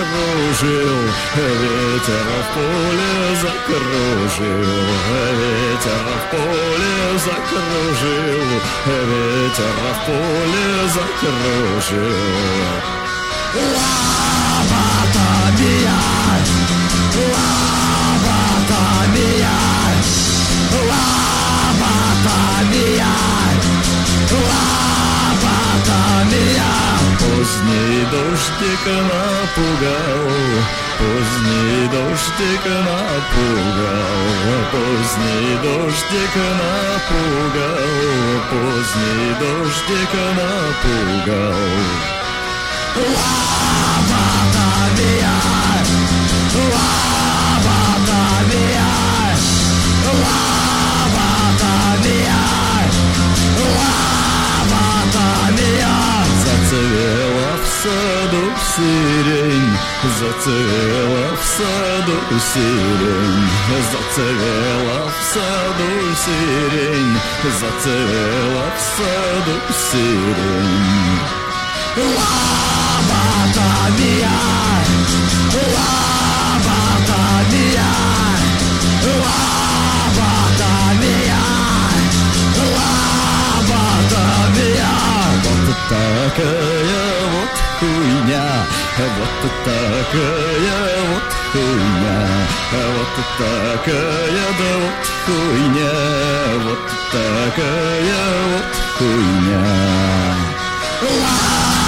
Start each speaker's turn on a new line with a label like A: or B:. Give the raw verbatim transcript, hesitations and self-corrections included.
A: закружил, ветер в поле закружил, ветер в поле закружил, ветер в поле закружил. Лоботомия, лоботомия, лоботомия, лоботомия. Поздний дождик напугал, поздний дождик напугал, поздний дождик напугал, поздний дождик напугал. Лоботомия, лоботомия, лоботомия, лоботомия. Зацвела в саду сирень, зацвела в саду сирень, зацвела в саду сирень, зацвела в саду сирень. Лоботомия, лоботомия, лоботомия, лоботомия. Вот такая вот хуйня, вот такая вот хуйня, вот такая да вот хуйня, вот такая вот хуйня.